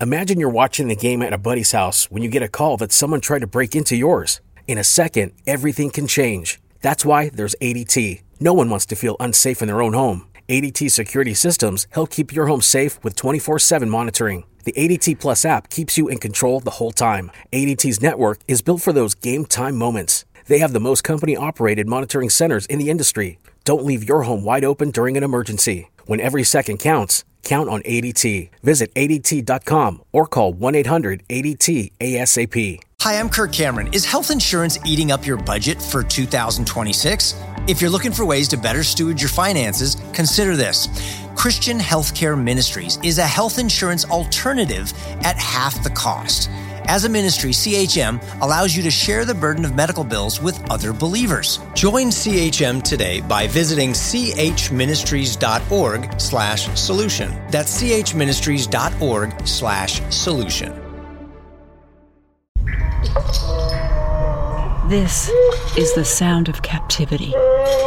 Imagine you're watching the game at a buddy's house when you get a call that someone tried to break into yours. In a second, everything can change. That's why there's ADT. No one wants to feel unsafe in their own home. ADT security systems help keep your home safe with 24/7 monitoring. The ADT Plus app keeps you in control the whole time. ADT's network is built for those game time moments. They have the most company-operated monitoring centers in the industry. Don't leave your home wide open during an emergency. When every second counts, count on ADT. Visit ADT.com or call 1-800-ADT-ASAP. Hi, I'm Kirk Cameron. Is health insurance eating up your budget for 2026? If you're looking for ways to better steward your finances, consider this. Christian Healthcare Ministries is a health insurance alternative at half the cost. As a ministry, CHM allows you to share the burden of medical bills with other believers. Join CHM today by visiting chministries.org/solution. That's chministries.org/solution. This is the sound of captivity.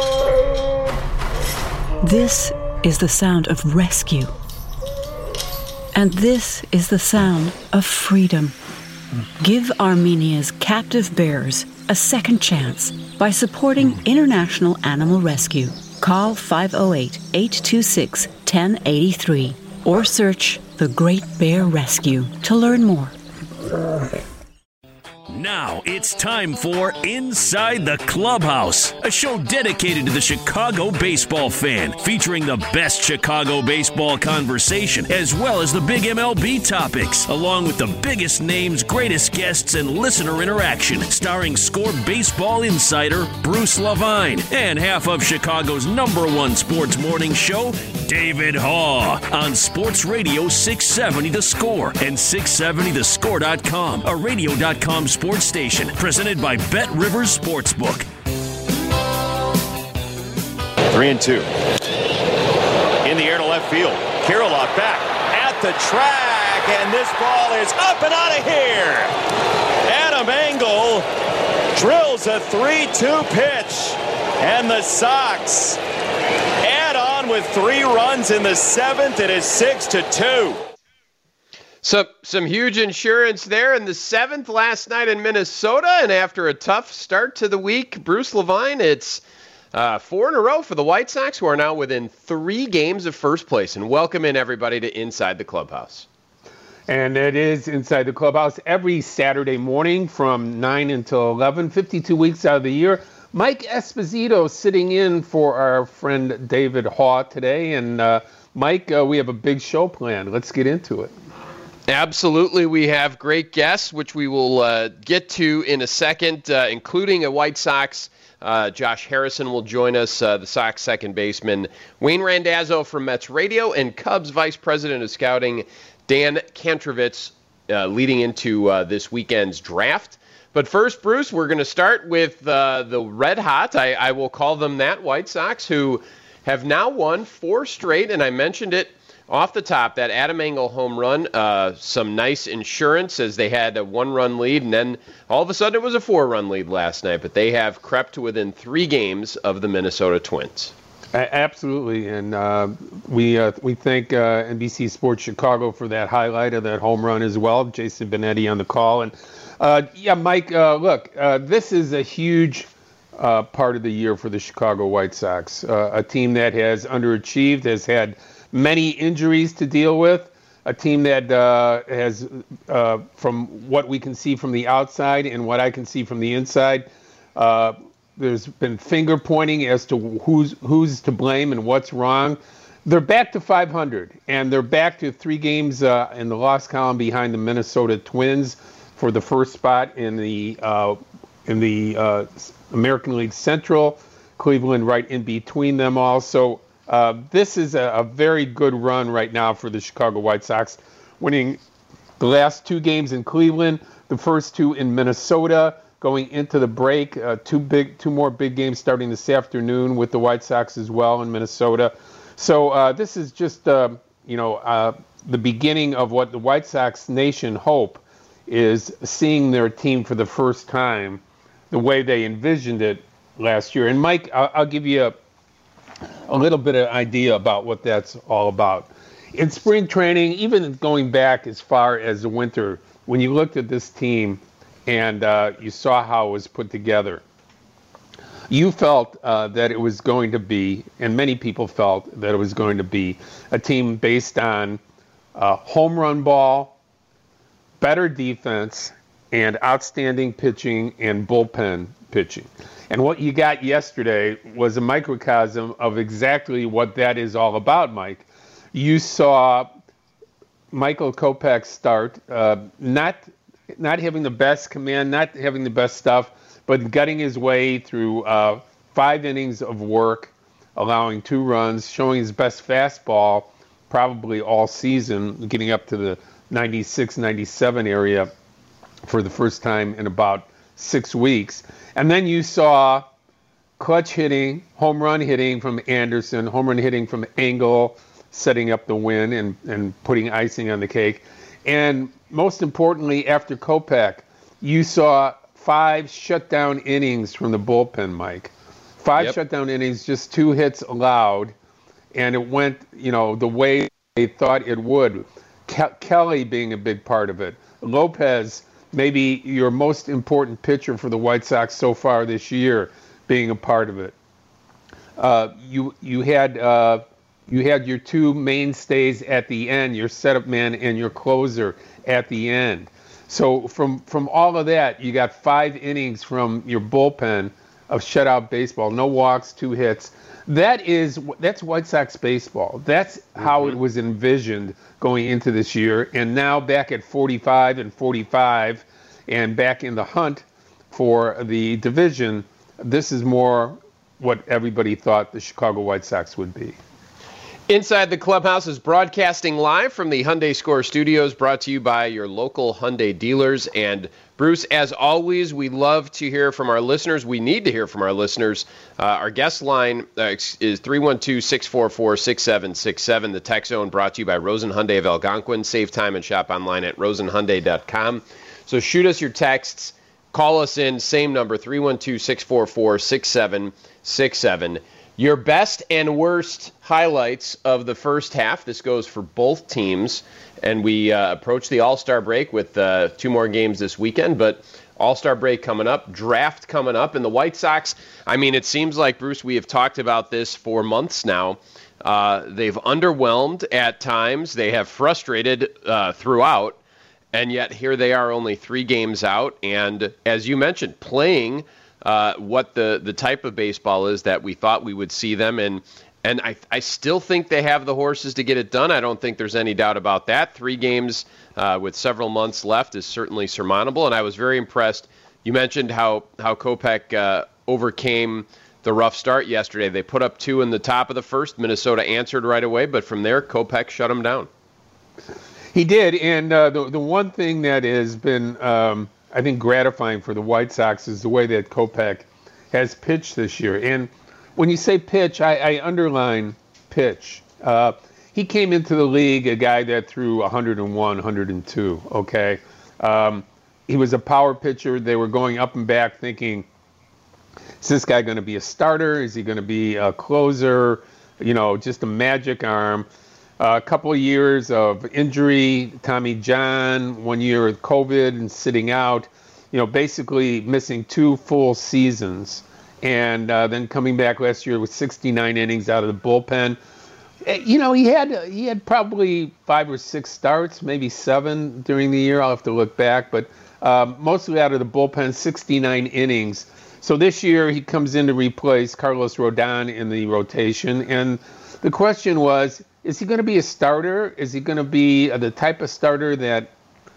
This is the sound of rescue. And this is the sound of freedom. Give Armenia's captive bears a second chance by supporting International Animal Rescue. Call 508-826-1083 or search The Great Bear Rescue to learn more. Now it's time for Inside the Clubhouse, a show dedicated to the Chicago baseball fan, featuring the best Chicago baseball conversation, as well as the big MLB topics, along with the biggest names, greatest guests, and listener interaction, starring Score baseball insider Bruce Levine and half of Chicago's #1 sports morning show, David Haugh, on Sports Radio 670 The Score and 670thescore.com, a radio.com sports station, presented by Bet Rivers Sportsbook. 3-2. In the air to left field. Kirilloff back at the track, and this ball is up and out of here. Adam Engel drills a 3-2 pitch, and the Sox add on with 3 runs in the 7th. It is 6-2. Some huge insurance there in the 7th last night in Minnesota, and after a tough start to the week, Bruce Levine, it's 4 in a row for the White Sox, who are now within 3 games of first place. And welcome in, everybody, to Inside the Clubhouse. And it is Inside the Clubhouse every Saturday morning from 9 until 11, 52 weeks out of the year. Mike Esposito sitting in for our friend David Haugh today. And Mike, we have a big show planned. Let's get into it. Absolutely. We have great guests, which we will get to in a second, including a White Sox. Josh Harrison will join us, the Sox second baseman. Wayne Randazzo from Mets Radio, and Cubs Vice President of Scouting, Dan Kantrovitz, leading into this weekend's draft. But first, Bruce, we're going to start with the red hot, I will call them that, White Sox, who have now won 4 straight, and I mentioned it off the top, that Adam Engel home run, some nice insurance as they had a 1-run lead, and then all of a sudden it was a 4-run lead last night, but they have crept to within 3 games of the Minnesota Twins. Absolutely, and we thank NBC Sports Chicago for that highlight of that home run as well. Jason Benetti on the call. And Mike, look, this is a huge part of the year for the Chicago White Sox, a team that has underachieved, has had many injuries to deal with, a team that has, from what we can see from the outside and what I can see from the inside, there's been finger pointing as to who's to blame and what's wrong. They're back to 500, and they're back to 3 games in the loss column behind the Minnesota Twins for the first spot in the American League Central. Cleveland right in between them all. So this is a very good run right now for the Chicago White Sox, winning the last 2 games in Cleveland, the first 2 in Minnesota, going into the break. 2 more big games starting this afternoon with the White Sox as well in Minnesota. So this is just the beginning of what the White Sox nation hope is, seeing their team for the first time the way they envisioned it last year. And Mike, I'll give you a little bit of idea about what that's all about. in spring training, even going back as far as the winter, when you looked at this team and you saw how it was put together, you felt that it was going to be, and many people felt that it was going to be, a team based on home run ball, better defense, and outstanding pitching and bullpen pitching. And what you got yesterday was a microcosm of exactly what that is all about, Mike. You saw Michael Kopech start, not having the best command, not having the best stuff, but gutting his way through 5 innings of work, allowing 2 runs, showing his best fastball probably all season, getting up to the 96, 97 area for the first time in about 6 weeks. And then you saw clutch hitting, home run hitting from Anderson, home run hitting from Engel, setting up the win and putting icing on the cake. And most importantly, after Kopech, you saw 5 shutdown innings from the bullpen, Mike. 5 shutdown innings, just 2 hits allowed, and it went, the way they thought it would. Kelly being a big part of it. Lopez, maybe your most important pitcher for the White Sox so far this year, being a part of it. You had your 2 mainstays at the end, your setup man and your closer at the end. So from all of that, you got 5 innings from your bullpen of shutout baseball, no walks, 2 hits. That's White Sox baseball. That's how it was envisioned going into this year. And now back at 45 and 45 and back in the hunt for the division, this is more what everybody thought the Chicago White Sox would be. Inside the Clubhouse is broadcasting live from the Hyundai Score Studios, brought to you by your local Hyundai dealers. And Bruce, as always, we love to hear from our listeners. We need to hear from our listeners. Our guest line is 312-644-6767. The text zone brought to you by Rosen Hyundai of Algonquin. Save time and shop online at rosenhyundai.com. So shoot us your texts. Call us in, same number, 312-644-6767. Your best and worst highlights of the first half. This goes for both teams. And we approach the All-Star break with 2 more games this weekend. But All-Star break coming up, draft coming up. And the White Sox, it seems like, Bruce, we have talked about this for months now. They've underwhelmed at times. They have frustrated throughout. And yet here they are, only 3 games out. And as you mentioned, playing what the type of baseball is that we thought we would see them. And I still think they have the horses to get it done. I don't think there's any doubt about that. 3 games with several months left is certainly surmountable. And I was very impressed. You mentioned how Kopech overcame the rough start yesterday. They put up 2 in the top of the first. Minnesota answered right away. But from there, Kopech shut them down. He did. And the one thing that has been I think gratifying for the White Sox is the way that Kopech has pitched this year. And when you say pitch, I underline pitch. He came into the league a guy that threw 101, 102, okay? He was a power pitcher. They were going up and back thinking, is this guy going to be a starter? Is he going to be a closer? Just a magic arm. A couple of years of injury, Tommy John, 1 year with COVID and sitting out, basically missing 2 full seasons. And then coming back last year with 69 innings out of the bullpen. He had probably 5 or 6 starts, maybe 7 during the year. I'll have to look back, but mostly out of the bullpen, 69 innings. So this year he comes in to replace Carlos Rodon in the rotation. And the question was, is he going to be a starter? Is he going to be the type of starter that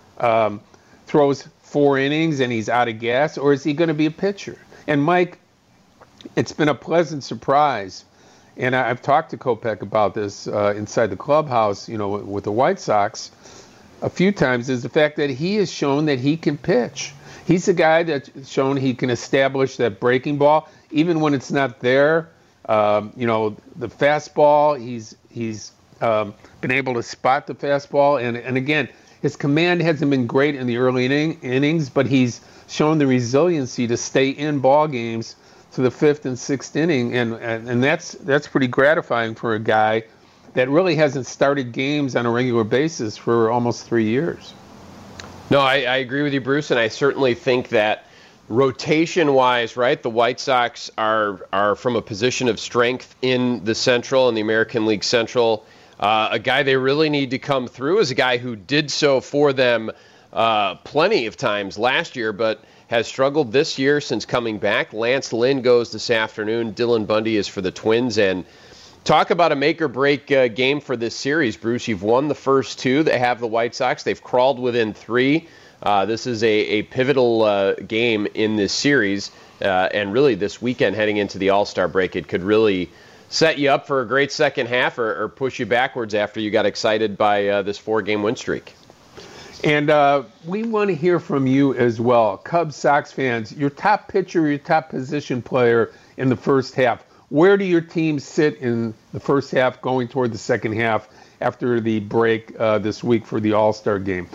throws 4 innings and he's out of gas? Or is he going to be a pitcher? And, Mike, it's been a pleasant surprise. And I've talked to Kopech about this inside the clubhouse, with the White Sox a few times, is the fact that he has shown that he can pitch. He's a guy that's shown he can establish that breaking ball, even when it's not there. The fastball, he's been able to spot the fastball. And again, his command hasn't been great in the early innings, but he's shown the resiliency to stay in ball games to the 5th and 6th inning. And that's pretty gratifying for a guy that really hasn't started games on a regular basis for almost 3 years. No, I agree with you, Bruce, and I certainly think that rotation-wise, right, the White Sox are from a position of strength in the Central and the American League Central. A guy they really need to come through is a guy who did so for them plenty of times last year, but has struggled this year since coming back. Lance Lynn goes this afternoon. Dylan Bundy is for the Twins. And talk about a make-or-break game for this series, Bruce. You've won the first two that have the White Sox. They've crawled within three. This is a pivotal game in this series. And really this weekend heading into the All-Star break, it could really set you up for a great second half or push you backwards after you got excited by this 4-game win streak. And we want to hear from you as well. Cubs, Sox fans, your top pitcher, your top position player in the first half. Where do your teams sit in the first half going toward the second half after the break this week for the All-Star game?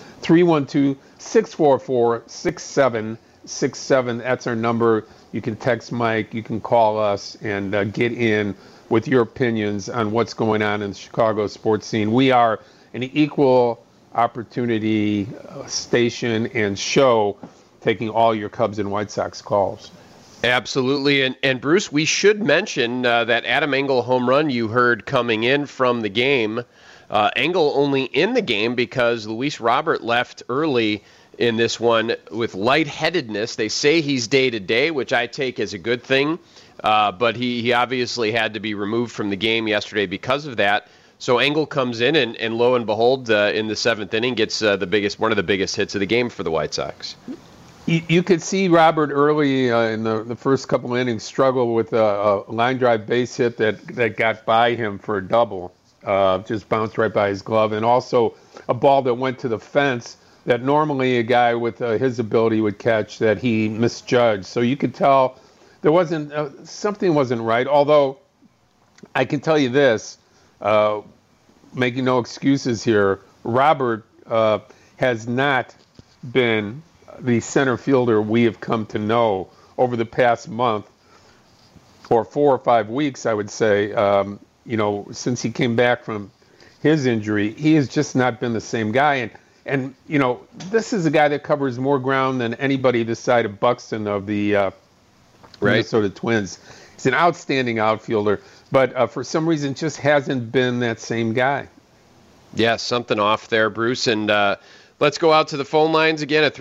312-644-6767. That's our number. You can text Mike. You can call us and get in with your opinions on what's going on in the Chicago sports scene. We are an equal opportunity station and show, taking all your Cubs and White Sox calls. Absolutely. And Bruce, we should mention that Adam Engel home run you heard coming in from the game. Engel only in the game because Luis Robert left early in this one with lightheadedness. They say he's day-to-day, which I take as a good thing, but he obviously had to be removed from the game yesterday because of that. So Engel comes in, and lo and behold, in the seventh inning, gets one of the biggest hits of the game for the White Sox. You could see Robert early in the first couple of innings struggle with a line drive base hit that got by him for a double, just bounced right by his glove, and also a ball that went to the fence that normally a guy with his ability would catch that he misjudged. So you could tell there wasn't something wasn't right. Although I can tell you this. Making no excuses here, Robert has not been the center fielder we have come to know over the past month or 4 or 5 weeks, I would say. Since he came back from his injury, he has just not been the same guy. And this is a guy that covers more ground than anybody this side of Buxton of the Minnesota Twins. He's an outstanding outfielder. But for some reason, just hasn't been that same guy. Yeah, something off there, Bruce. And let's go out to the phone lines again at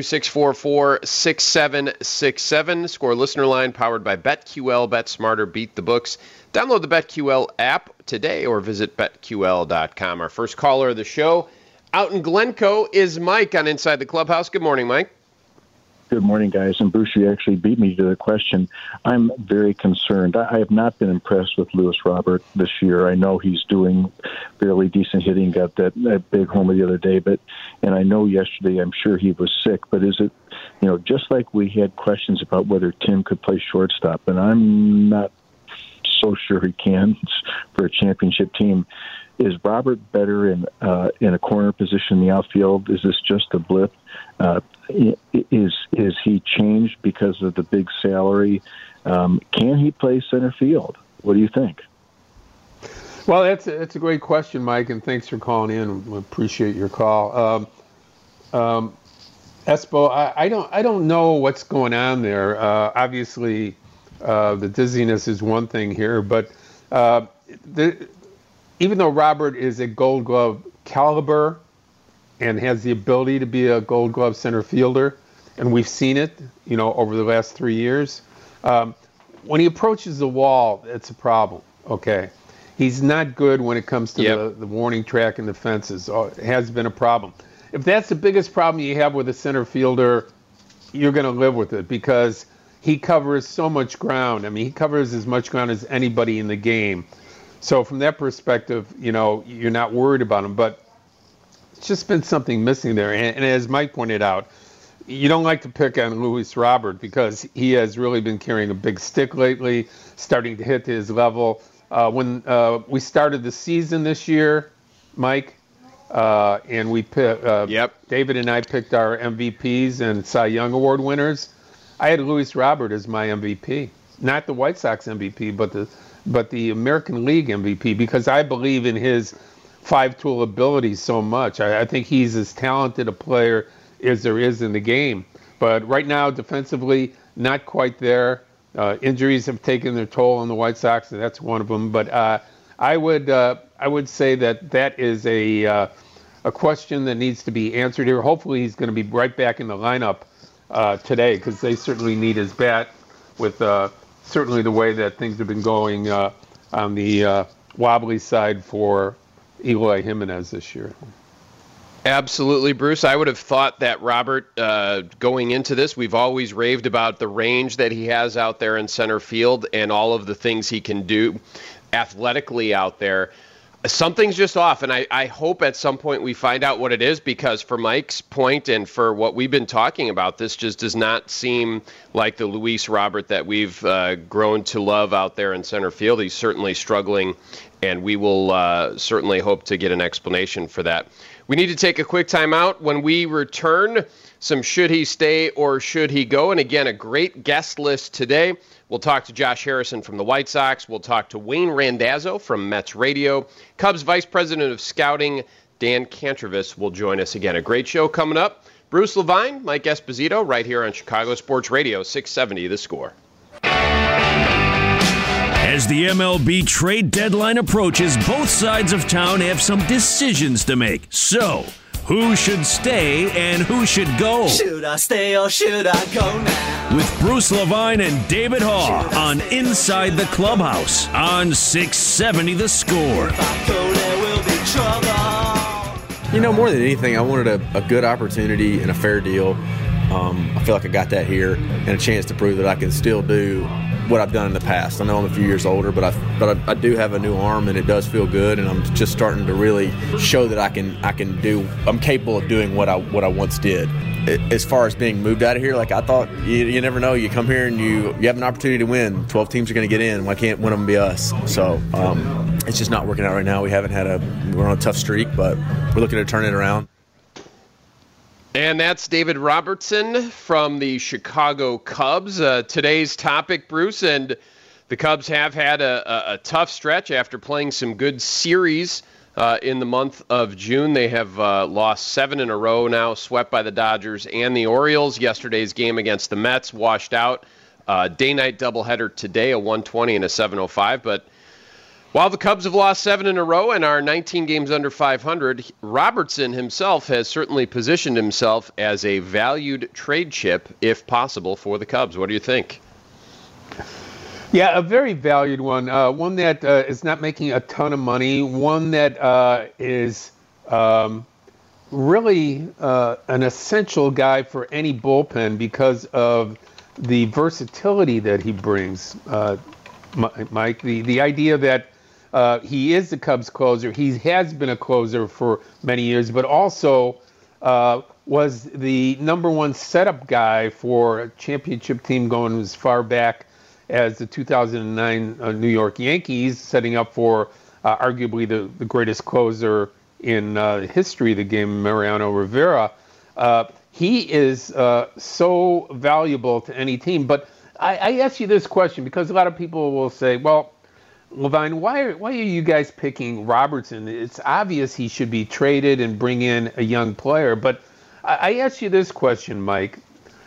312-644-6767. Score listener line powered by BetQL. Bet smarter, beat the books. Download the BetQL app today or visit BetQL.com. Our first caller of the show out in Glencoe is Mike on Inside the Clubhouse. Good morning, Mike. Good morning, guys. And Bruce, you actually beat me to the question. I'm very concerned. I have not been impressed with Luis Robert this year. I know he's doing fairly decent hitting, got that big homer the other day, and I know yesterday I'm sure he was sick, but is it, just like we had questions about whether Tim could play shortstop, and I'm not so sure he can for a championship team. Is Robert better in a corner position in the outfield? Is this just a blip? Is he changed because of the big salary? Can he play center field? What do you think? Well, that's a great question, Mike, and thanks for calling in. We appreciate your call. Espo, I don't know what's going on there. Obviously, the dizziness is one thing here, but even though Robert is a Gold Glove caliber and has the ability to be a Gold Glove center fielder, and we've seen it, over the last 3 years, when he approaches the wall, it's a problem. Okay, he's not good when it comes to the warning track and the fences. It has been a problem. If that's the biggest problem you have with a center fielder, you're going to live with it because he covers so much ground. I mean, he covers as much ground as anybody in the game. So from that perspective, you're not worried about him. But it's just been something missing there. And as Mike pointed out, you don't like to pick on Luis Robert because he has really been carrying a big stick lately, starting to hit to his level. When we started the season this year, Mike, and we picked, David and I picked our MVPs and Cy Young Award winners, I had Luis Robert as my MVP. Not the White Sox MVP, but the but the American League MVP, because I believe in his five-tool abilities so much. I think he's as talented a player as there is in the game. But right now, defensively, not quite there. Injuries have taken their toll on the White Sox, and that's one of them. But I would say that is a question that needs to be answered here. Hopefully, he's going to be right back in the lineup today, because they certainly need his bat with certainly the way that things have been going on the wobbly side for Eloy Jimenez this year. Absolutely, Bruce. I would have thought that Robert, going into this, we've always raved about the range that he has out there in center field and all of the things he can do athletically out there. Something's just off, and I hope at some point we find out what it is, because for Mike's point and for what we've been talking about, this just does not seem like the Luis Robert that we've grown to love out there in center field. He's certainly struggling, and we will certainly hope to get an explanation for that. We need to take a quick time out. When we return, some should he stay or should he go? And again, a great guest list today. We'll talk to Josh Harrison from the White Sox. We'll talk to Wayne Randazzo from Mets Radio. Cubs Vice President of Scouting, Dan Cantrovis, will join us again. A great show coming up. Bruce Levine, Mike Esposito, right here on Chicago Sports Radio, 670 The Score. As the MLB trade deadline approaches, both sides of town have some decisions to make. So, who should stay and who should go? Should I stay or should I go now? With Bruce Levine and David Haugh on Inside the Clubhouse on 670 The Score. If I go, there will be trouble. You know, more than anything, I wanted a good opportunity and a fair deal. I feel like I got that here, and a chance to prove that I can still do what I've done in the past. I know I'm a few years older, but I do have a new arm, and it does feel good, and I'm just starting to really show that I'm capable of doing what I once did. As far as being moved out of here, like I thought, you never know. You come here and you have an opportunity to win. 12 teams are going to get in. Why can't one of them be us? So it's just not working out right now. We're on a tough streak, but we're looking to turn it around. And that's David Robertson from the Chicago Cubs. Today's topic, Bruce, and the Cubs have had a tough stretch after playing some good series in the month of June. They have lost 7 in a row now, swept by the Dodgers and the Orioles. Yesterday's game against the Mets washed out. Day-night doubleheader today, a 120 and a 705, but while the Cubs have lost 7 in a row and are 19 games under 500, Robertson himself has certainly positioned himself as a valued trade chip, if possible, for the Cubs. What do you think? Yeah, a very valued one. One that is not making a ton of money. One that is really an essential guy for any bullpen because of the versatility that he brings. Mike, the idea that he is the Cubs closer. He has been a closer for many years, but also was the number one setup guy for a championship team going as far back as the 2009 New York Yankees, setting up for arguably the greatest closer in the history of the game, Mariano Rivera. He is so valuable to any team. But I ask you this question because a lot of people will say, well, Levine, why are you guys picking Robertson? It's obvious he should be traded and bring in a young player. But I ask you this question, Mike.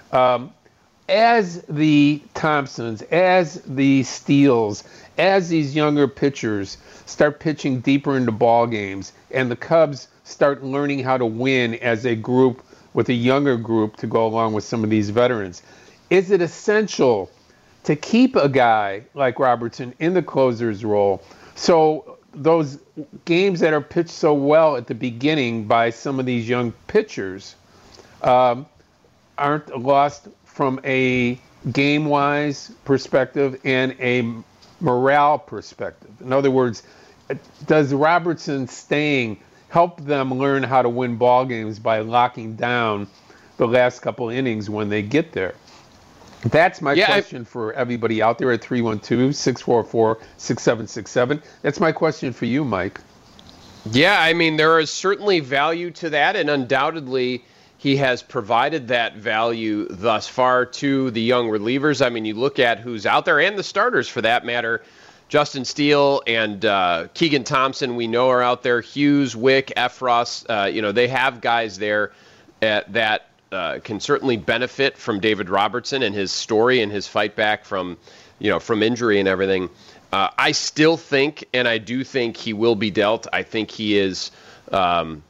As the Thompsons, as the Steels, as these younger pitchers start pitching deeper into ball games and the Cubs start learning how to win as a group with a younger group to go along with some of these veterans, is it essential to keep a guy like Robertson in the closer's role so those games that are pitched so well at the beginning by some of these young pitchers aren't lost from a game-wise perspective and a morale perspective? In other words, does Robertson staying help them learn how to win ball games by locking down the last couple innings when they get there? That's my question for everybody out there at 312-644-6767. That's my question for you, Mike. Yeah, I mean, there is certainly value to that, and undoubtedly he has provided that value thus far to the young relievers. I mean, you look at who's out there, and the starters for that matter. Justin Steele and Keegan Thompson, we know, are out there. Hughes, Wick, Efros, they have guys there that can certainly benefit from David Robertson and his story and his fight back from injury and everything. I still think, and I do think he will be dealt. I think he is, one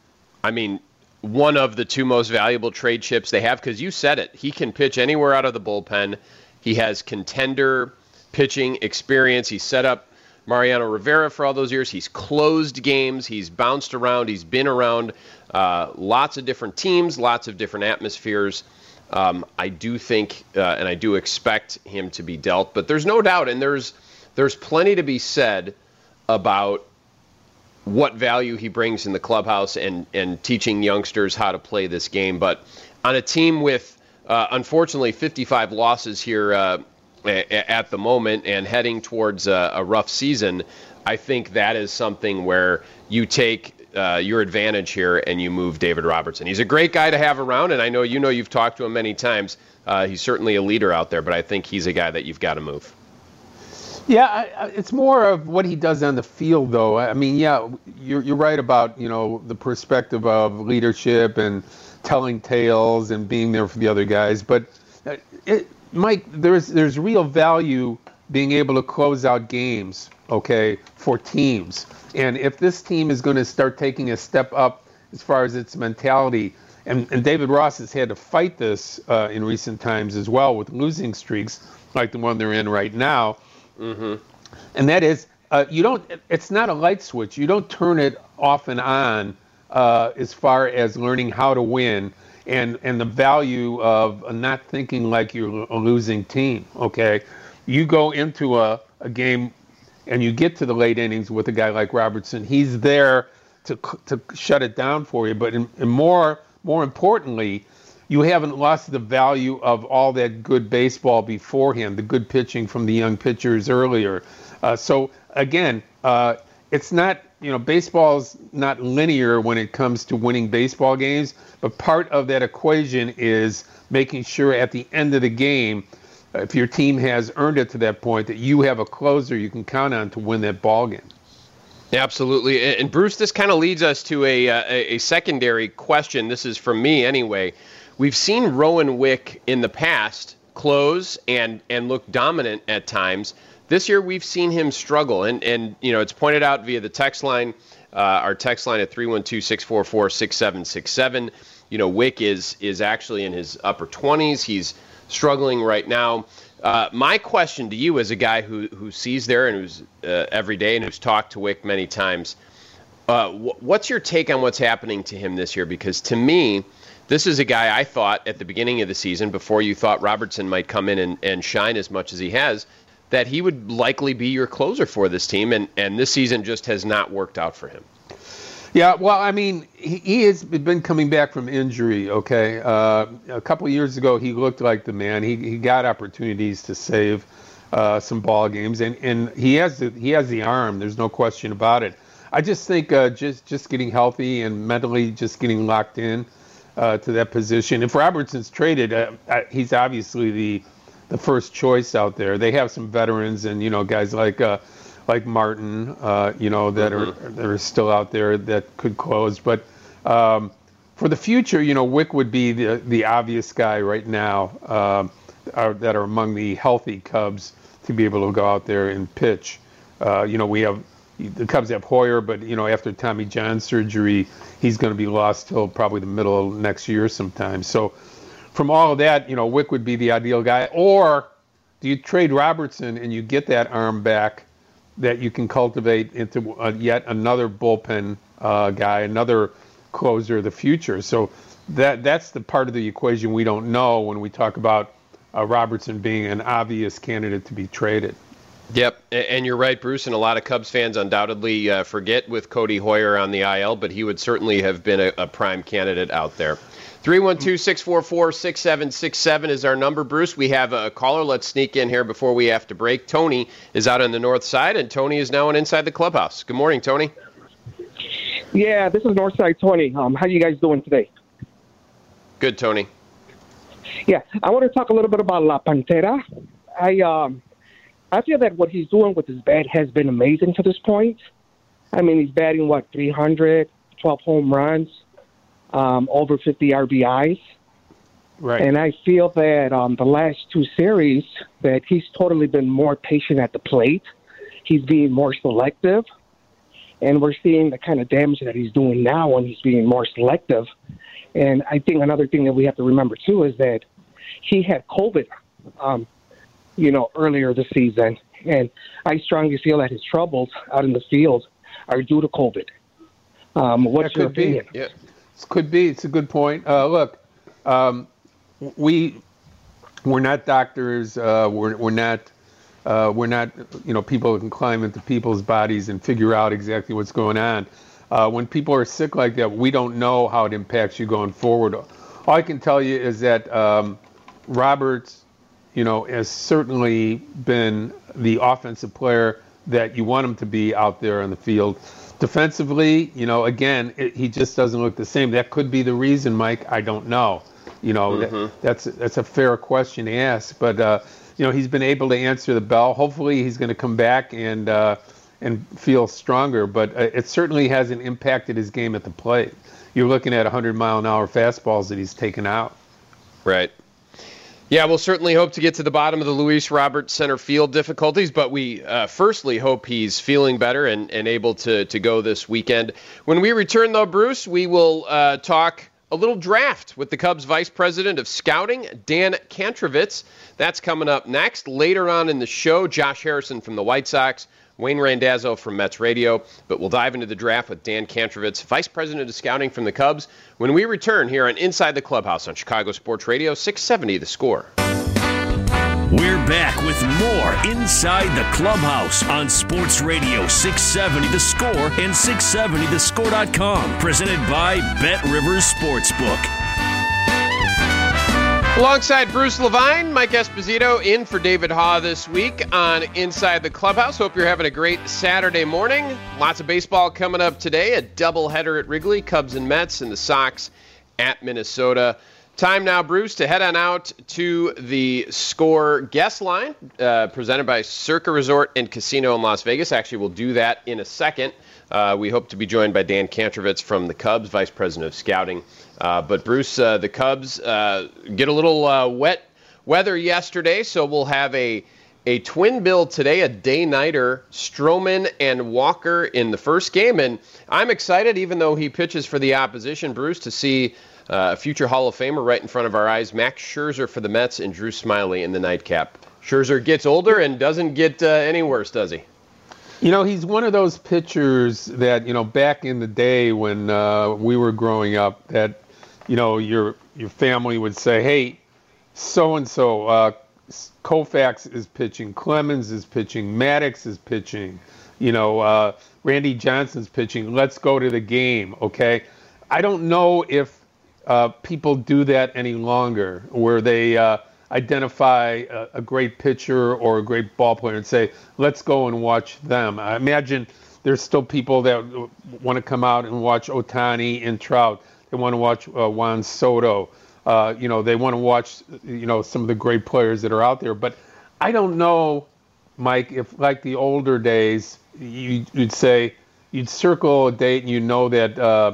of the two most valuable trade chips they have, because you said it. He can pitch anywhere out of the bullpen. He has contender pitching experience. He set up Mariano Rivera for all those years. He's closed games. He's bounced around. He's been around lots of different teams, lots of different atmospheres. I do think and I do expect him to be dealt. But there's no doubt, and there's plenty to be said about what value he brings in the clubhouse and teaching youngsters how to play this game. But on a team with, unfortunately, 55 losses here at the moment and heading towards a rough season, I think that is something where you take your advantage here and you move David Robertson. He's a great guy to have around, and I know you've talked to him many times. He's certainly a leader out there, but I think he's a guy that you've got to move. Yeah, it's more of what he does on the field, though. I mean, yeah, you're right about, the perspective of leadership and telling tales and being there for the other guys. But, Mike, there's real value being able to close out games, okay, for teams. And if this team is going to start taking a step up as far as its mentality, and David Ross has had to fight this in recent times as well with losing streaks like the one they're in right now. Mm-hmm. And that is, it's not a light switch. You don't turn it off and on as far as learning how to win and the value of not thinking like you're a losing team, okay? You go into a game and you get to the late innings with a guy like Robertson. He's there to shut it down for you. But more importantly, you haven't lost the value of all that good baseball beforehand, the good pitching from the young pitchers earlier. So again, it's not, baseball's not linear when it comes to winning baseball games, but part of that equation is making sure at the end of the game, if your team has earned it to that point, that you have a closer you can count on to win that ball game. Absolutely. And Bruce, this kind of leads us to a secondary question. This is from me anyway. We've seen Rowan Wick in the past close and look dominant at times. This year we've seen him struggle, and it's pointed out via the text line, our text line at 312-644-6767. Wick is actually in his upper 20s. He's struggling right now. My question to you, as a guy who sees there and who's every day and who's talked to Wick many times, what's your take on what's happening to him this year? Because to me, this is a guy I thought at the beginning of the season, before you thought Robertson might come in and shine as much as he has, that he would likely be your closer for this team, and this season just has not worked out for him. Yeah, well, I mean, he has been coming back from injury, okay? A couple of years ago, he looked like the man. He got opportunities to save some ball games, and he has the arm. There's no question about it. I just think just getting healthy and mentally just getting locked in to that position. If Robertson's traded, he's obviously the first choice out there. They have some veterans and guys like Martin, that are still out there that could close. But for the future, Wick would be the obvious guy right now that are among the healthy Cubs to be able to go out there and pitch. The Cubs have Hoyer, but after Tommy John surgery, he's going to be lost till probably the middle of next year sometime. So from all of that, Wick would be the ideal guy. Or do you trade Robertson and you get that arm back that you can cultivate into yet another bullpen guy, another closer of the future? So that's the part of the equation we don't know when we talk about Robertson being an obvious candidate to be traded. Yep, and you're right, Bruce, and a lot of Cubs fans undoubtedly forget with Cody Hoyer on the IL, but he would certainly have been a prime candidate out there. 312-644-6767 is our number, Bruce. We have a caller. Let's sneak in here before we have to break. Tony is out on the north side, and Tony is now on Inside the Clubhouse. Good morning, Tony. Yeah, this is Northside Tony. How are you guys doing today? Good, Tony. Yeah, I want to talk a little bit about La Pantera. I feel that what he's doing with his bat has been amazing to this point. I mean, he's batting, 300, 12 home runs, over 50 RBIs. Right. And I feel that the last two series that he's totally been more patient at the plate. He's being more selective. And we're seeing the kind of damage that he's doing now when he's being more selective. And I think another thing that we have to remember, too, is that he had COVID, earlier this season. And I strongly feel that his troubles out in the field are due to COVID. What's your opinion? Yeah. Could be. It's a good point. Look, we're not doctors. We're not people who can climb into people's bodies and figure out exactly what's going on. When people are sick like that, we don't know how it impacts you going forward. All I can tell you is that Roberts, has certainly been the offensive player that you want him to be out there on the field. Defensively, again, he just doesn't look the same. That could be the reason, Mike. I don't know. That's a fair question to ask. But, he's been able to answer the bell. Hopefully he's going to come back and feel stronger. But it certainly hasn't impacted his game at the plate. You're looking at 100-mile-an-hour fastballs that he's taken out. Right. Yeah, we'll certainly hope to get to the bottom of the Luis Robert center field difficulties, but we firstly hope he's feeling better and able to go this weekend. When we return, though, Bruce, we will talk a little draft with the Cubs Vice President of Scouting, Dan Kantrovitz. That's coming up next. Later on in the show, Josh Harrison from the White Sox, Wayne Randazzo from Mets Radio. But we'll dive into the draft with Dan Kantrovitz, Vice President of Scouting from the Cubs, when we return here on Inside the Clubhouse on Chicago Sports Radio, 670 The Score. We're back with more Inside the Clubhouse on Sports Radio 670 The Score and 670thescore.com. Presented by Bet Rivers Sportsbook. Alongside Bruce Levine, Mike Esposito in for David Haugh this week on Inside the Clubhouse. Hope you're having a great Saturday morning. Lots of baseball coming up today. A doubleheader at Wrigley, Cubs and Mets, and the Sox at Minnesota. Time now, Bruce, to head on out to the Score guest line presented by Circa Resort and Casino in Las Vegas. Actually, we'll do that in a second. We hope to be joined by Dan Kantrovitz from the Cubs, Vice President of Scouting. But, Bruce, the Cubs get a little wet weather yesterday, so we'll have a twin bill today, a day-nighter, Stroman and Walker in the first game. And I'm excited, even though he pitches for the opposition, Bruce, to see a future Hall of Famer right in front of our eyes, Max Scherzer for the Mets and Drew Smyly in the nightcap. Scherzer gets older and doesn't get any worse, does he? He's one of those pitchers that, back in the day when we were growing up, that, your family would say, hey, so-and-so, Koufax is pitching, Clemens is pitching, Maddox is pitching, Randy Johnson's pitching, let's go to the game, okay? I don't know if people do that any longer, where they identify a great pitcher or a great ball player and say, let's go and watch them. I imagine there's still people that want to come out and watch Ohtani and Trout. They want to watch Juan Soto. They want to watch, some of the great players that are out there. But I don't know, Mike, if like the older days, you'd say, you'd circle a date and that,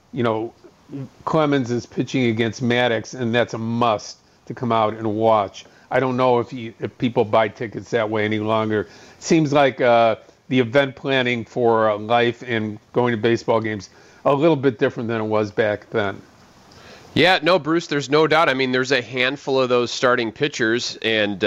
Clemens is pitching against Maddox, and that's a must to come out and watch. I don't know if people buy tickets that way any longer. Seems like the event planning for life and going to baseball games a little bit different than it was back then. Yeah, no, Bruce, there's no doubt. I mean, there's a handful of those starting pitchers and,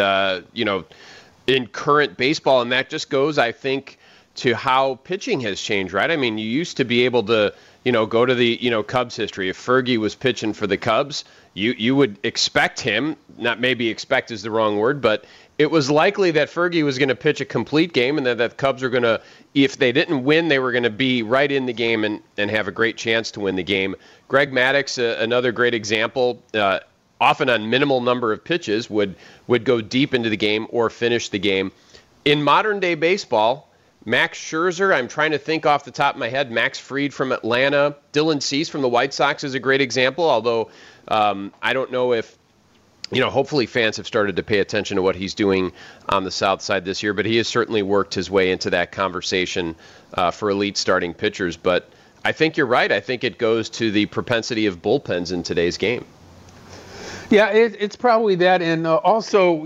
in current baseball, and that just goes, I think, to how pitching has changed, right? I mean, you used to be able to, go to the, Cubs history. If Fergie was pitching for the Cubs, you would expect him, not maybe expect is the wrong word, but it was likely that Fergie was going to pitch a complete game and that the Cubs are going to, if they didn't win, they were going to be right in the game and have a great chance to win the game. Greg Maddux, another great example, often on minimal number of pitches, would go deep into the game or finish the game. In modern day baseball, Max Scherzer, I'm trying to think off the top of my head, Max Fried from Atlanta, Dylan Cease from the White Sox is a great example, although I don't know if hopefully fans have started to pay attention to what he's doing on the South Side this year. But he has certainly worked his way into that conversation for elite starting pitchers. But I think you're right. I think it goes to the propensity of bullpens in today's game. Yeah, it's probably that. And also,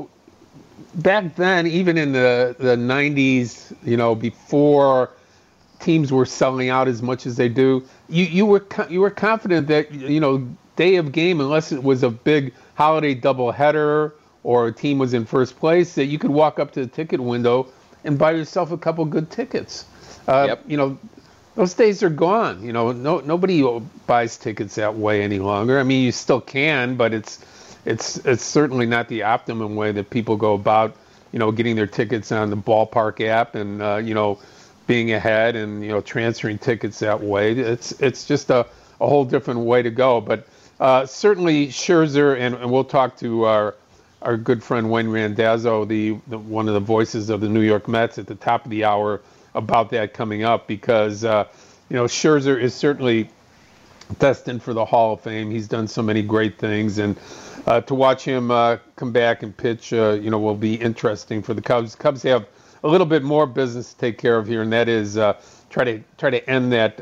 back then, even in the 90s, before teams were selling out as much as they do, you were confident that, day of game, unless it was a big holiday doubleheader or a team was in first place, that you could walk up to the ticket window and buy yourself a couple good tickets. Yep. Those days are gone. Nobody buys tickets that way any longer. I mean, you still can, but it's certainly not the optimum way that people go about, getting their tickets on the ballpark app and being ahead and transferring tickets that way. It's just a whole different way to go. But certainly Scherzer, and we'll talk to our good friend Wayne Randazzo, the one of the voices of the New York Mets at the top of the hour, about that coming up, because Scherzer is certainly destined for the Hall of Fame. He's done so many great things, and to watch him come back and pitch, will be interesting for the Cubs. Cubs have a little bit more business to take care of here, and that is try to end that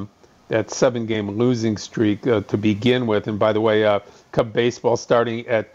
7-game losing streak to begin with. And by the way, Cub baseball starting at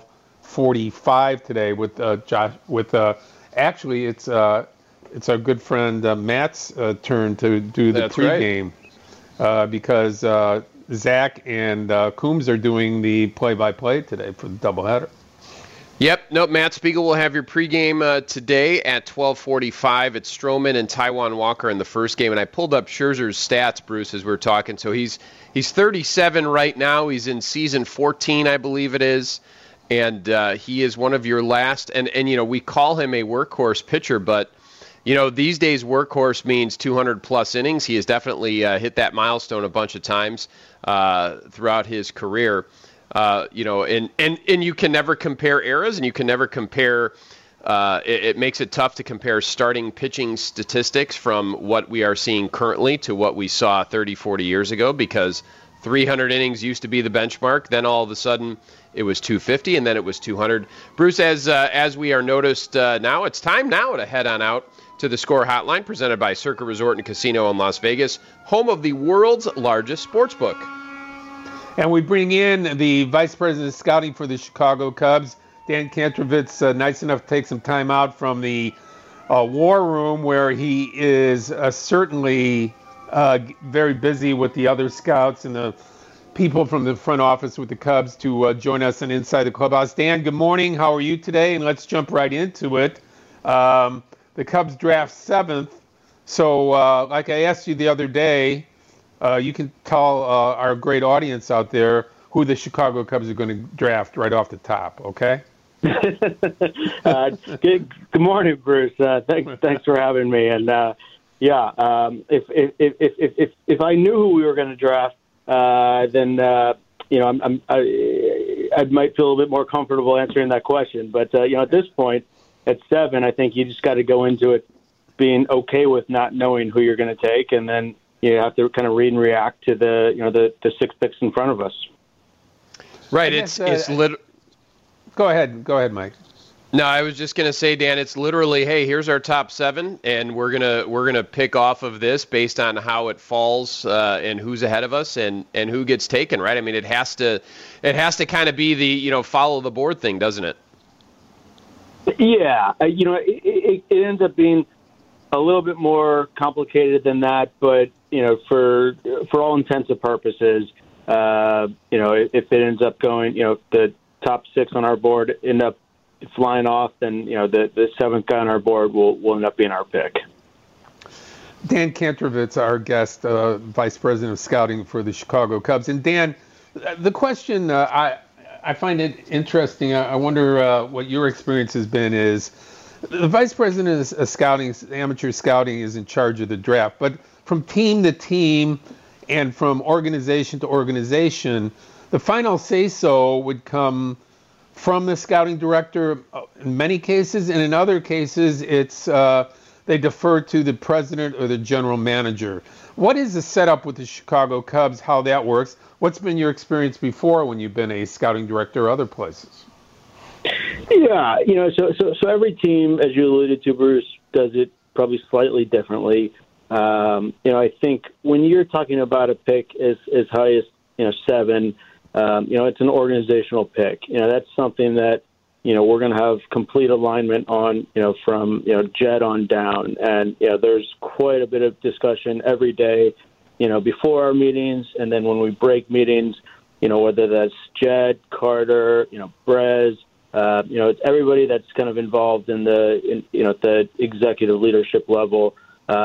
12:45 today with Josh. Actually, it's our good friend Matt's turn to do the That's pregame, right. Because Zach and Coombs are doing the play-by-play today for the doubleheader. Yep. Nope. Matt Spiegel will have your pregame today at 12:45. It's Stroman and Taijuan Walker in the first game. And I pulled up Scherzer's stats, Bruce, as we were talking. So he's 37 right now. He's in season 14, I believe it is. And he is one of your last. And we call him a workhorse pitcher, but these days workhorse means 200-plus innings. He has definitely hit that milestone a bunch of times throughout his career. And you can never compare eras, and you can never compare. It makes it tough to compare starting pitching statistics from what we are seeing currently to what we saw 30, 40 years ago, because 300 innings used to be the benchmark. Then all of a sudden it was 250, and then it was 200. Bruce, as we are noticed now, it's time now to head on out to the Score Hotline, presented by Circa Resort and Casino in Las Vegas, home of the world's largest sportsbook. And we bring in the Vice President of Scouting for the Chicago Cubs, Dan Kantrovitz, nice enough to take some time out from the war room, where he is certainly very busy with the other scouts and the people from the front office with the Cubs, to join us on Inside the Clubhouse. Dan, good morning. How are you today? And let's jump right into it. The Cubs draft 7th. So like I asked you the other day, you can tell our great audience out there who the Chicago Cubs are going to draft right off the top, okay? Good morning, Bruce. Thanks for having me. And if I knew who we were going to draft, then I might feel a little bit more comfortable answering that question. But at this point, at 7, I think you just got to go into it being okay with not knowing who you're going to take, and then you have to kind of read and react to the 6 picks in front of us. Right. Go ahead, Mike. No, I was just going to say, Dan, it's literally, hey, here's our top 7, and we're gonna pick off of this based on how it falls and who's ahead of us and who gets taken. Right. I mean, it has to kind of be the follow the board thing, doesn't it? Yeah, it ends up being a little bit more complicated than that, but for all intents and purposes, if it ends up going, the top 6 on our board end up flying off, then the 7th guy on our board will end up being our pick. Dan Kantrovitz, our guest, Vice President of Scouting for the Chicago Cubs. And Dan, the question I find it interesting. I wonder what your experience has been. Is the Vice President of Scouting, amateur scouting, is in charge of the draft, but from team to team and from organization to organization, the final say-so would come from the scouting director in many cases, and in other cases, it's they defer to the president or the general manager. What is the setup with the Chicago Cubs, how that works? What's been your experience before when you've been a scouting director or other places? Yeah, so every team, as you alluded to, Bruce, does it probably slightly differently. I think when you're talking about a pick as high as 7, it's an organizational pick. That's something that we're going to have complete alignment on, from Jed on down, and there's quite a bit of discussion every day, before our meetings, and then when we break meetings, whether that's Jed, Carter, Brez. It's everybody that's kind of involved in the executive leadership level.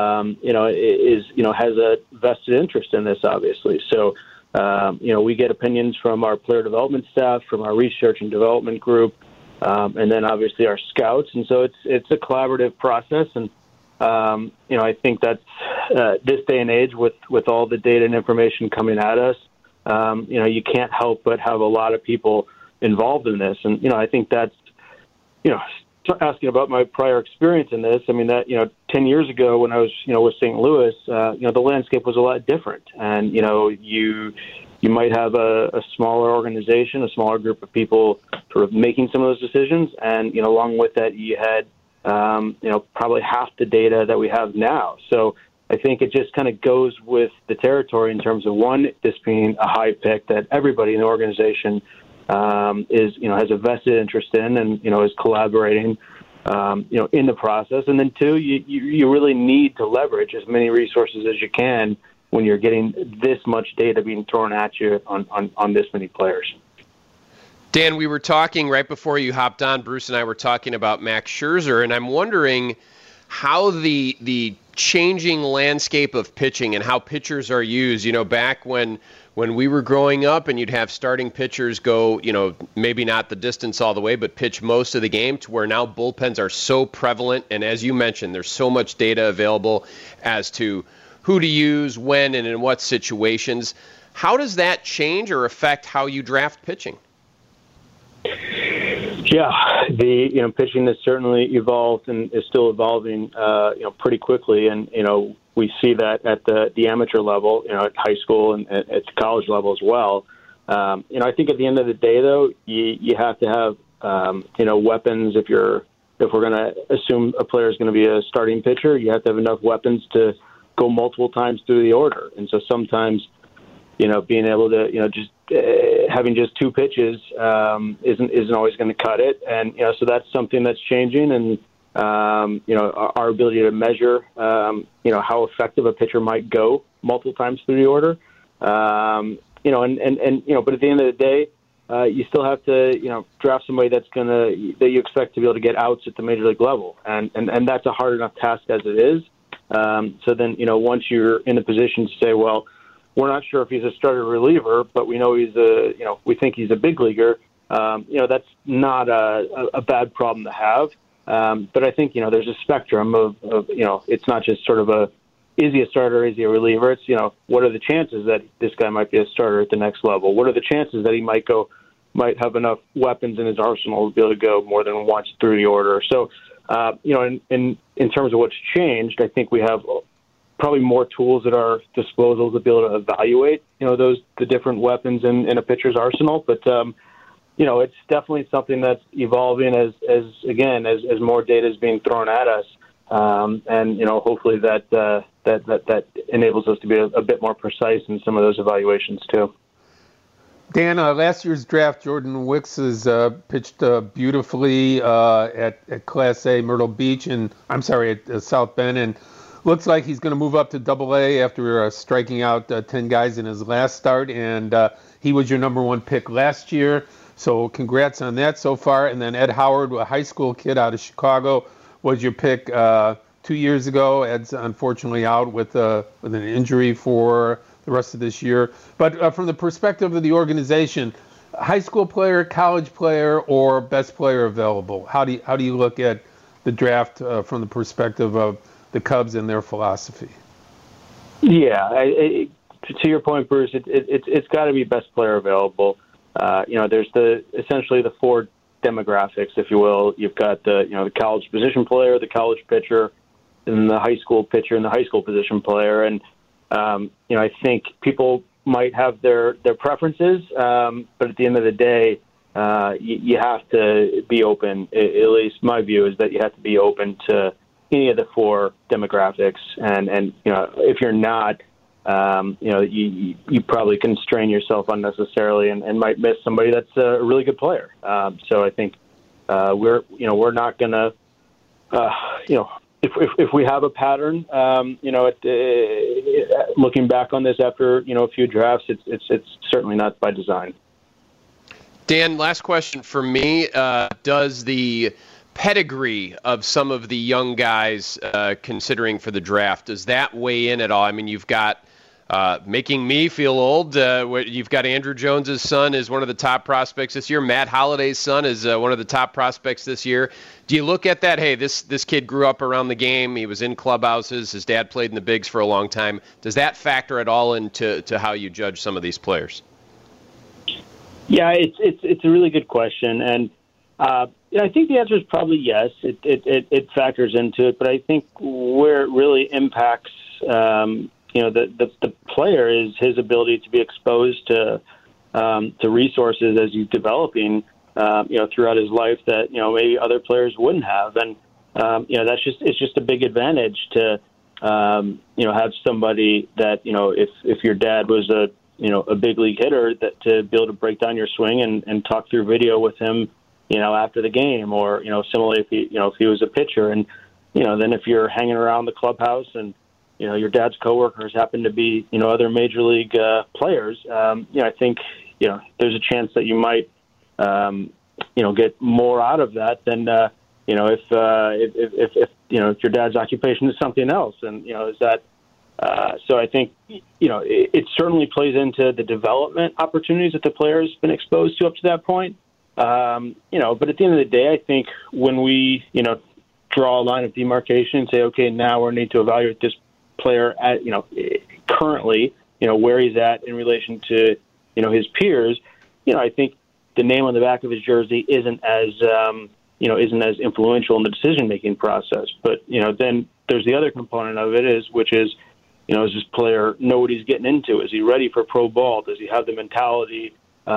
Has a vested interest in this, obviously. So, we get opinions from our player development staff, from our research and development group, and then obviously our scouts. And so it's a collaborative process. And I think that's this day and age with all the data and information coming at us. You can't help but have a lot of people involved in this. And, I think that's, asking about my prior experience in this, 10 years ago when I was, with St. Louis, the landscape was a lot different. And, you might have a smaller organization, a smaller group of people sort of making some of those decisions. And, along with that, you had, probably half the data that we have now. So I think it just kind of goes with the territory in terms of, one, this being a high pick that everybody in the organization has a vested interest in and, is collaborating, in the process. And then 2, you really need to leverage as many resources as you can when you're getting this much data being thrown at you on this many players. Dan, we were talking right before you hopped on, Bruce and I were talking about Max Scherzer, and I'm wondering how the changing landscape of pitching and how pitchers are used, back when we were growing up and you'd have starting pitchers go, maybe not the distance all the way, but pitch most of the game, to where now bullpens are so prevalent. And as you mentioned, there's so much data available as to who to use, when, and in what situations. How does that change or affect how you draft pitching? Yeah, the pitching has certainly evolved and is still evolving, pretty quickly. And, we see that at the amateur level, at high school and at the college level as well. I think at the end of the day, though, you have to have, weapons. If we're going to assume a player is going to be a starting pitcher, you have to have enough weapons to go multiple times through the order. And so sometimes, being able to, just having just 2 pitches isn't always going to cut it. And, so that's something that's changing. And, our ability to measure, how effective a pitcher might go multiple times through the order. But at the end of the day, you still have to, draft somebody that you expect to be able to get outs at the major league level. And that's a hard enough task as it is. So then, once you're in a position to say, well, we're not sure if he's a starter reliever, but we know we think he's a big leaguer. That's not a bad problem to have. But I think, there's a spectrum of, it's not just sort of is he a starter, is he a reliever? It's, what are the chances that this guy might be a starter at the next level? What are the chances that he might have enough weapons in his arsenal to be able to go more than once through the order? So, in terms of what's changed, I think we have probably more tools at our disposal to be able to evaluate, the different weapons in a pitcher's arsenal. But, it's definitely something that's evolving as more data is being thrown at us. And hopefully that enables us to be a bit more precise in some of those evaluations too. Dan, last year's draft, Jordan Wicks has pitched beautifully at Class A Myrtle Beach, at South Bend, and looks like he's going to move up to Double-A after striking out 10 guys in his last start, and he was your number 1 pick last year. So congrats on that so far. And then Ed Howard, a high school kid out of Chicago, was your pick 2 years ago. Ed's unfortunately out with an injury for the rest of this year. But from the perspective of the organization, high school player, college player, or best player available, how do you look at the draft from the perspective of the Cubs and their philosophy? Yeah, to your point, Bruce, it's got to be best player available. There's essentially the 4 demographics, if you will. You've got the college position player, the college pitcher, the high school pitcher and the high school position player. And I think people might have their preferences, but at the end of the day, you have to be open. At least my view is that you have to be open to any of the four demographics. And if you're not, you probably constrain yourself unnecessarily and might miss somebody that's a really good player. So I think we're not going to, if we have a pattern, looking back on this after a few drafts, it's certainly not by design. Dan, last question for me. Does the pedigree of some of the young guys considering for the draft, does that weigh in at all? I mean, you've got making me feel old. You've got Andrew Jones's son is one of the top prospects this year. Matt Holliday's son is one of the top prospects this year. Do you look at that? Hey, this kid grew up around the game. He was in clubhouses. His dad played in the bigs for a long time. Does that factor at all into how you judge some of these players? Yeah, it's a really good question, and I think the answer is probably yes. It factors into it, but I think where it really impacts the player is his ability to be exposed to resources as he's developing, throughout his life that maybe other players wouldn't have, and it's just a big advantage to have somebody that if your dad was a big league hitter, that to be able to break down your swing and talk through video with him, after the game, or similarly if he was a pitcher, and then if you're hanging around the clubhouse and your dad's coworkers happen to be, other major league players, I think, there's a chance that you might, get more out of that than, if your dad's occupation is something else. And, is that, so I think, it certainly plays into the development opportunities that the player's been exposed to up to that point. But at the end of the day, I think when we, draw a line of demarcation and say, okay, now we need to evaluate this player at, currently, where he's at in relation to, his peers, I think the name on the back of his jersey isn't as influential in the decision-making process. But, then there's the other component of it which is, does this player know what he's getting into? Is he ready for pro ball? Does he have the mentality,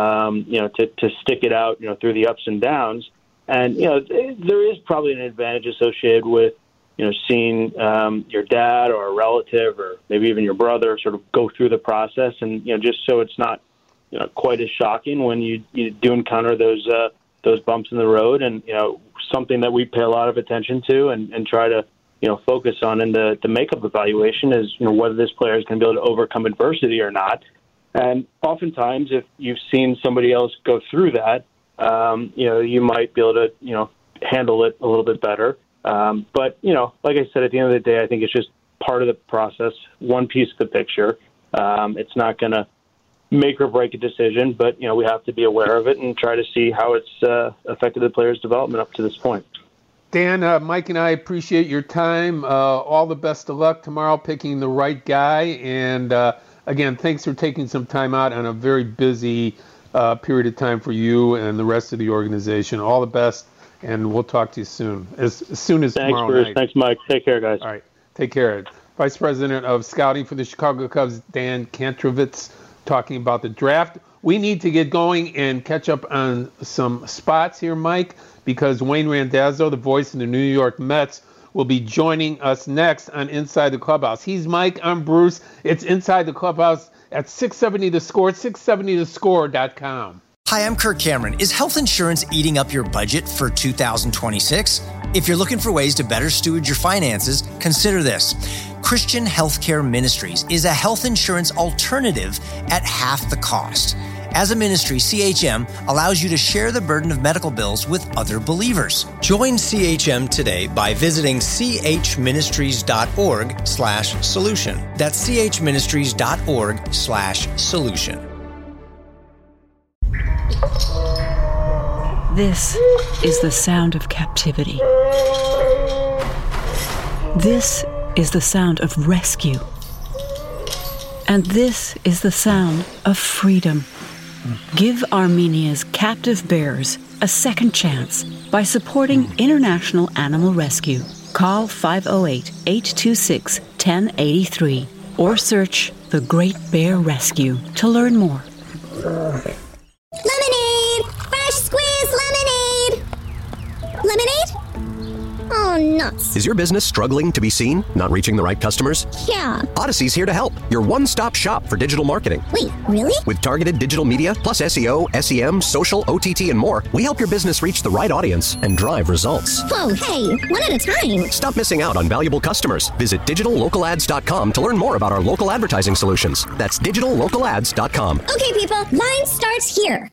to stick it out, through the ups and downs? And, there is probably an advantage associated with, seeing your dad or a relative or maybe even your brother sort of go through the process, and just so it's not quite as shocking when you do encounter those bumps in the road. And something that we pay a lot of attention to and try to focus on in the makeup evaluation is whether this player is going to be able to overcome adversity or not. And oftentimes, if you've seen somebody else go through that, you might be able to handle it a little bit better. But, like I said, at the end of the day, I think it's just part of the process, one piece of the picture. It's not going to make or break a decision, but, we have to be aware of it and try to see how it's affected the player's development up to this point. Dan, Mike and I appreciate your time. All the best of luck tomorrow picking the right guy. And, again, thanks for taking some time out on a very busy period of time for you and the rest of the organization. All the best. And we'll talk to you soon, as soon as tomorrow Bruce. night. Thanks, Mike. Take care, guys. All right. Take care. Vice President of Scouting for the Chicago Cubs, Dan Kantrovitz, talking about the draft. We need to get going and catch up on some spots here, Mike, because Wayne Randazzo, the voice of the New York Mets, will be joining us next on Inside the Clubhouse. He's Mike. I'm Bruce. It's Inside the Clubhouse at 670 The Score, 670thescore.com. Hi, I'm Kirk Cameron. Is health insurance eating up your budget for 2026? If you're looking for ways to better steward your finances, consider this. Christian Healthcare Ministries is a health insurance alternative at half the cost. As a ministry, CHM allows you to share the burden of medical bills with other believers. Join CHM today by visiting chministries.org/solution. That's chministries.org/solution. This is the sound of captivity. This is the sound of rescue. And this is the sound of freedom. Give Armenia's captive bears a second chance by supporting International Animal Rescue. Call 508-826-1083 or search The Great Bear Rescue to learn more. Lemonade! Fresh squeezed lemonade! Lemonade? Oh, nuts. Is your business struggling to be seen? Not reaching the right customers? Yeah. Odyssey's here to help. Your one-stop shop for digital marketing. Wait, really? With targeted digital media, plus SEO, SEM, social, OTT, and more, we help your business reach the right audience and drive results. Whoa, hey, one at a time. Stop missing out on valuable customers. Visit digitallocalads.com to learn more about our local advertising solutions. That's digitallocalads.com. Okay, people, line starts here.